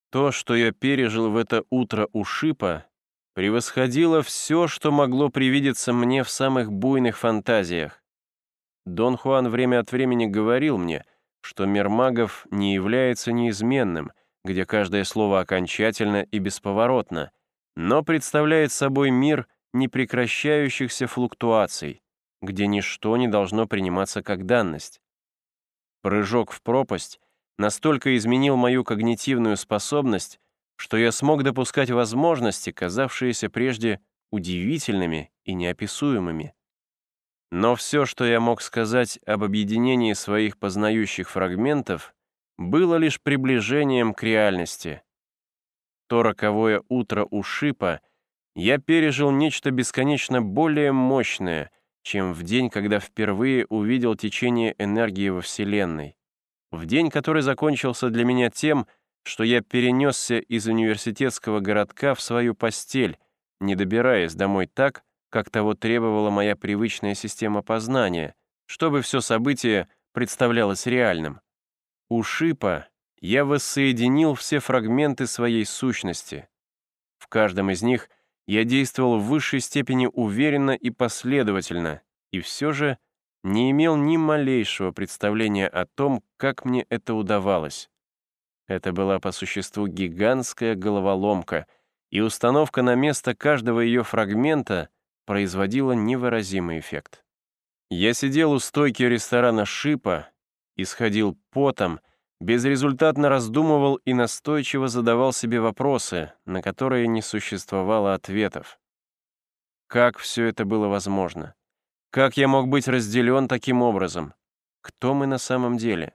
То, что я пережил в это утро у шипа, превосходило все, что могло привидеться мне в самых буйных фантазиях. Дон Хуан время от времени говорил мне, что мир магов не является неизменным, где каждое слово окончательно и бесповоротно, но представляет собой мир непрекращающихся флуктуаций, где ничто не должно приниматься как данность. Прыжок в пропасть настолько изменил мою когнитивную способность, что я смог допускать возможности, казавшиеся прежде удивительными и неописуемыми. Но все, что я мог сказать об объединении своих познающих фрагментов, было лишь приближением к реальности. То роковое утро у шипа я пережил нечто бесконечно более мощное, чем в день, когда впервые увидел течение энергии во Вселенной. В день, который закончился для меня тем, что я перенесся из университетского городка в свою постель, не добираясь домой так, как того требовала моя привычная система познания, чтобы все событие представлялось реальным. У шипа я воссоединил все фрагменты своей сущности. В каждом из них я действовал в высшей степени уверенно и последовательно, и все же не имел ни малейшего представления о том, как мне это удавалось. Это была по существу гигантская головоломка, и установка на место каждого ее фрагмента производила невыразимый эффект. Я сидел у стойки ресторана «Шипа», исходил потом, безрезультатно раздумывал и настойчиво задавал себе вопросы, на которые не существовало ответов. Как все это было возможно? Как я мог быть разделен таким образом? Кто мы на самом деле?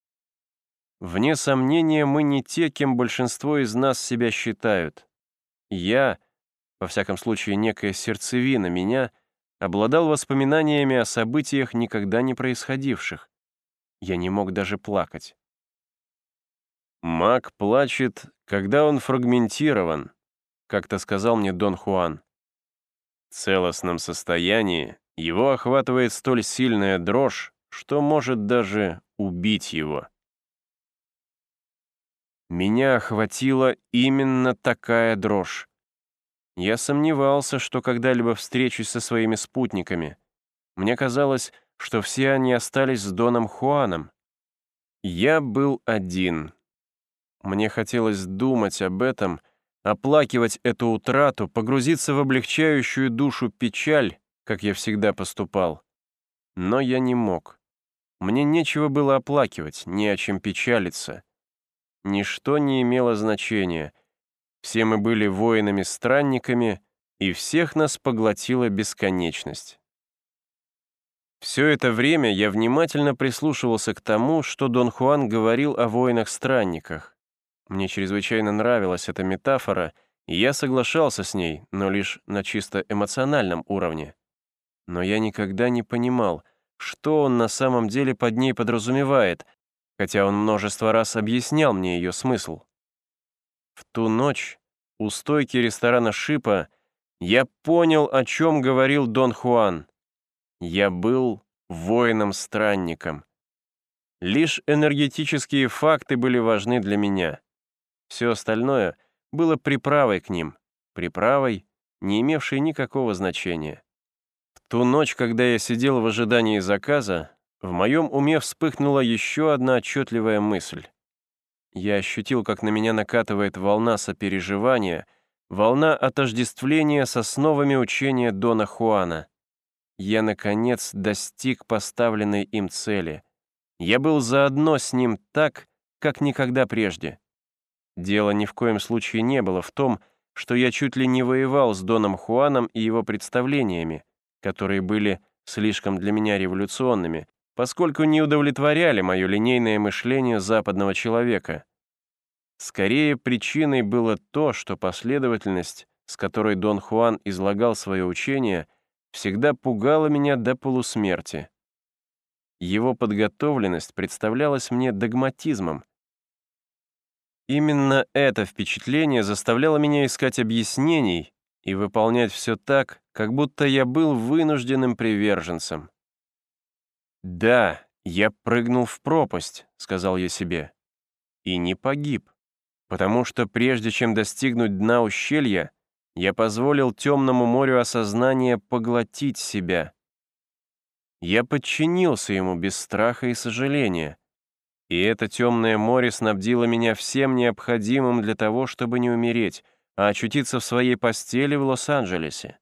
Вне сомнения, мы не те, кем большинство из нас себя считают. Я, во всяком случае некая сердцевина меня, обладал воспоминаниями о событиях, никогда не происходивших. Я не мог даже плакать. «Маг плачет, когда он фрагментирован», — как-то сказал мне Дон Хуан. В целостном состоянии его охватывает столь сильная дрожь, что может даже убить его. Меня охватила именно такая дрожь. Я сомневался, что когда-либо встречусь со своими спутниками. Мне казалось, что все они остались с Доном Хуаном. Я был один. Мне хотелось думать об этом, оплакивать эту утрату, погрузиться в облегчающую душу печаль, как я всегда поступал. Но я не мог. Мне нечего было оплакивать, не о чем печалиться. Ничто не имело значения. Все мы были воинами-странниками, и всех нас поглотила бесконечность. Все это время я внимательно прислушивался к тому, что Дон Хуан говорил о воинах-странниках. Мне чрезвычайно нравилась эта метафора, и я соглашался с ней, но лишь на чисто эмоциональном уровне. Но я никогда не понимал, что он на самом деле под ней подразумевает, хотя он множество раз объяснял мне ее смысл. В ту ночь у стойки ресторана «Шипа» я понял, о чем говорил Дон Хуан. Я был воином-странником. Лишь энергетические факты были важны для меня. Все остальное было приправой к ним, приправой, не имевшей никакого значения. В ту ночь, когда я сидел в ожидании заказа, в моем уме вспыхнула еще одна отчетливая мысль. Я ощутил, как на меня накатывает волна сопереживания, волна отождествления с основами учения Дона Хуана. Я, наконец, достиг поставленной им цели. Я был заодно с ним так, как никогда прежде. Дело ни в коем случае не было в том, что я чуть ли не воевал с Доном Хуаном и его представлениями, которые были слишком для меня революционными, поскольку не удовлетворяли мое линейное мышление западного человека. Скорее, причиной было то, что последовательность, с которой Дон Хуан излагал свое учение, всегда пугала меня до полусмерти. Его подготовленность представлялась мне догматизмом. Именно это впечатление заставляло меня искать объяснений и выполнять все так, как будто я был вынужденным приверженцем. «Да, я прыгнул в пропасть», — сказал я себе, — «и не погиб. потому что прежде чем достигнуть дна ущелья, я позволил темному морю осознания поглотить себя. Я подчинился ему без страха и сожаления, и это темное море снабдило меня всем необходимым для того, чтобы не умереть, а очутиться в своей постели в Лос-Анджелесе.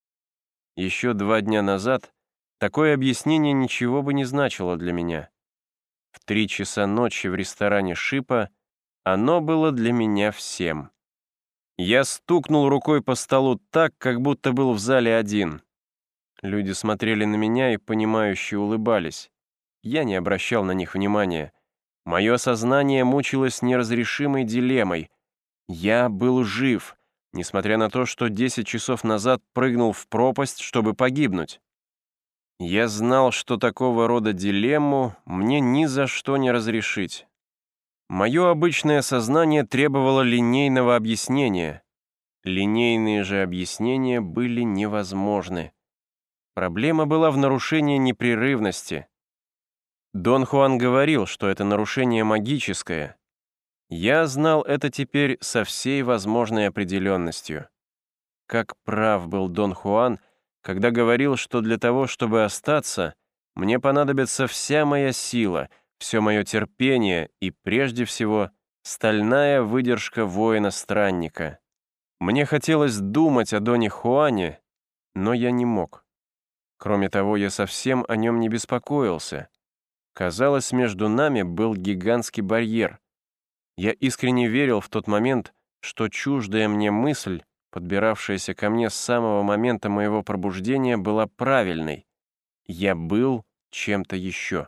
Еще 2 дня назад такое объяснение ничего бы не значило для меня. В 3 часа ночи в ресторане «Шипа» оно было для меня всем. Я стукнул рукой по столу так, как будто был в зале один. Люди смотрели на меня и, понимающе улыбались. Я не обращал на них внимания. Мое сознание мучилось неразрешимой дилеммой. Я был жив, несмотря на то, что 10 часов назад прыгнул в пропасть, чтобы погибнуть. Я знал, что такого рода дилемму мне ни за что не разрешить. Мое обычное сознание требовало линейного объяснения. Линейные же объяснения были невозможны. Проблема была в нарушении непрерывности. Дон Хуан говорил, что это нарушение магическое. Я знал это теперь со всей возможной определенностью. Как прав был Дон Хуан, когда говорил, что для того, чтобы остаться, мне понадобится вся моя сила, все мое терпение и, прежде всего, стальная выдержка воина-странника. Мне хотелось думать о Доне Хуане, но я не мог. Кроме того, я совсем о нем не беспокоился. Казалось, между нами был гигантский барьер. Я искренне верил в тот момент, что чуждая мне мысль, подбиравшаяся ко мне с самого момента моего пробуждения, была правильной. Я был чем-то еще.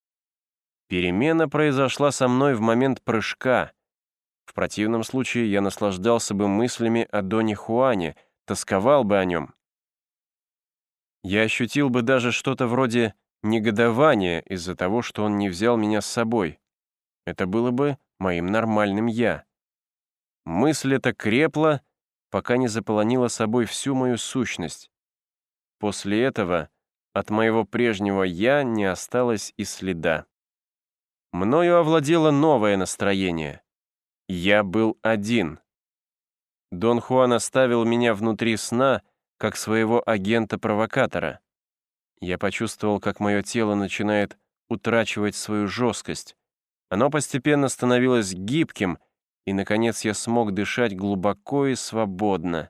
Перемена произошла со мной в момент прыжка. В противном случае я наслаждался бы мыслями о Доне Хуане, тосковал бы о нем. Я ощутил бы даже что-то вроде негодования из-за того, что он не взял меня с собой. Это было бы моим нормальным «я». Мысль эта крепла, пока не заполонила собой всю мою сущность. После этого от моего прежнего «я» не осталось и следа. Мною овладело новое настроение. Я был один. Дон Хуан оставил меня внутри сна, как своего агента-провокатора. Я почувствовал, как мое тело начинает утрачивать свою жесткость. Оно постепенно становилось гибким, и, наконец, я смог дышать глубоко и свободно.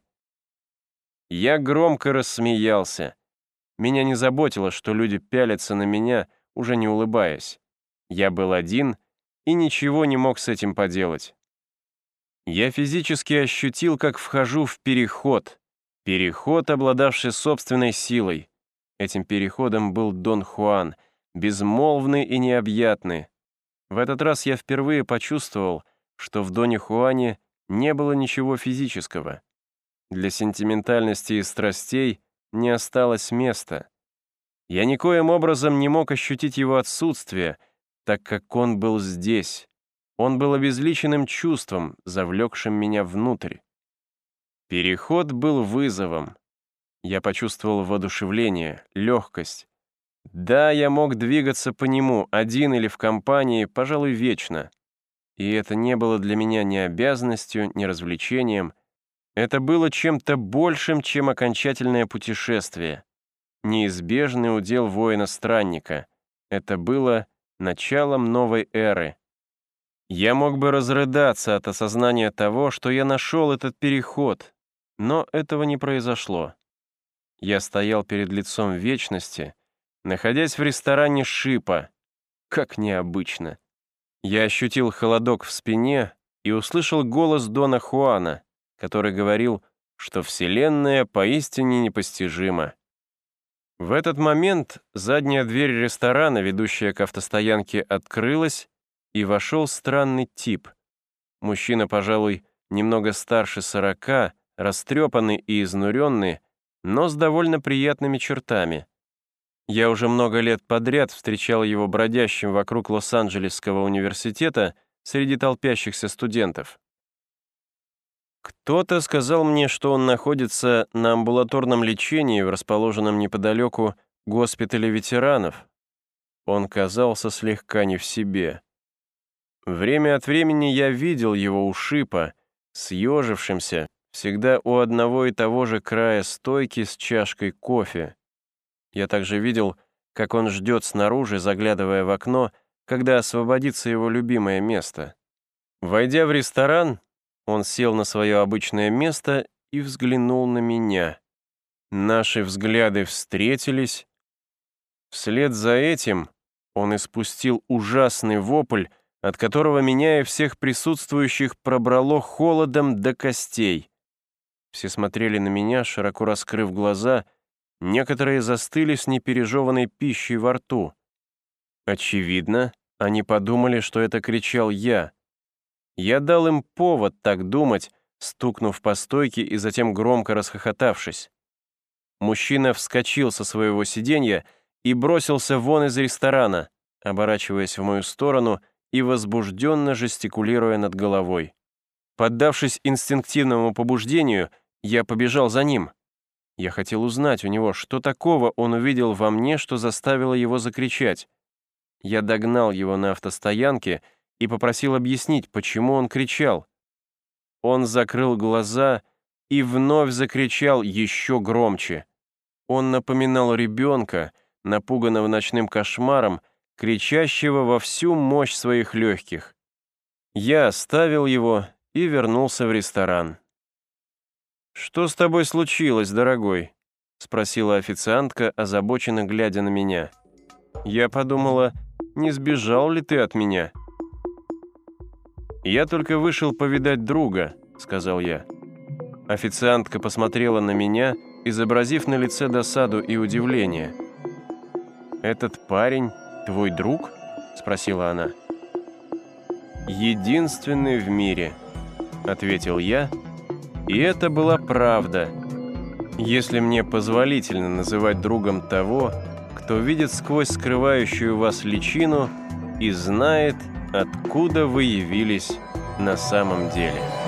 Я громко рассмеялся. Меня не заботило, что люди пялятся на меня, уже не улыбаясь. Я был один и ничего не мог с этим поделать. Я физически ощутил, как вхожу в переход, обладавший собственной силой. Этим переходом был Дон Хуан, безмолвный и необъятный. В этот раз я впервые почувствовал, что в Доне Хуане не было ничего физического. Для сентиментальности и страстей не осталось места. Я никоим образом не мог ощутить его отсутствие, так как он был здесь. Он был обезличенным чувством, завлекшим меня внутрь. Переход был вызовом. Я почувствовал воодушевление, легкость. Да, я мог двигаться по нему, один или в компании, пожалуй, вечно. И это не было для меня ни обязанностью, ни развлечением. Это было чем-то большим, чем окончательное путешествие. Неизбежный удел воина-странника. Это было началом новой эры. Я мог бы разрыдаться от осознания того, что я нашел этот переход, но этого не произошло. Я стоял перед лицом вечности, находясь в ресторане «Шипа». Как необычно. Я ощутил холодок в спине и услышал голос Дона Хуана, который говорил, что Вселенная поистине непостижима. В этот момент задняя дверь ресторана, ведущая к автостоянке, открылась, и вошел странный тип. Мужчина, пожалуй, немного старше 40, растрепанный и изнуренный, но с довольно приятными чертами. Я уже много лет подряд встречал его бродящим вокруг Лос-Анджелесского университета среди толпящихся студентов. Кто-то сказал мне, что он находится на амбулаторном лечении в расположенном неподалеку госпитале ветеранов. Он казался слегка не в себе. Время от времени я видел его у шипа, съежившимся, всегда у одного и того же края стойки с чашкой кофе. Я также видел, как он ждет снаружи, заглядывая в окно, когда освободится его любимое место. Войдя в ресторан, он сел на свое обычное место и взглянул на меня. Наши взгляды встретились. Вслед за этим он испустил ужасный вопль, от которого меня и всех присутствующих пробрало холодом до костей. Все смотрели на меня, широко раскрыв глаза, некоторые застыли с непережеванной пищей во рту. Очевидно, они подумали, что это кричал я. Я дал им повод так думать, стукнув по стойке и затем громко расхохотавшись. Мужчина вскочил со своего сиденья и бросился вон из ресторана, оборачиваясь в мою сторону и возбужденно жестикулируя над головой. Поддавшись инстинктивному побуждению, я побежал за ним. Я хотел узнать у него, что такого он увидел во мне, что заставило его закричать. Я догнал его на автостоянке и попросил объяснить, почему он кричал. Он закрыл глаза и вновь закричал еще громче. Он напоминал ребенка, напуганного ночным кошмаром, кричащего во всю мощь своих легких. Я оставил его и вернулся в ресторан. «Что с тобой случилось, дорогой?» — спросила официантка, озабоченно глядя на меня. Я подумала, не сбежал ли ты от меня? «Я только вышел повидать друга», — сказал я. Официантка посмотрела на меня, изобразив на лице досаду и удивление. «Этот парень твой друг?» — спросила она. «Единственный в мире», — ответил я, и это была правда, если мне позволительно называть другом того, кто видит сквозь скрывающую вас личину и знает, откуда вы явились на самом деле.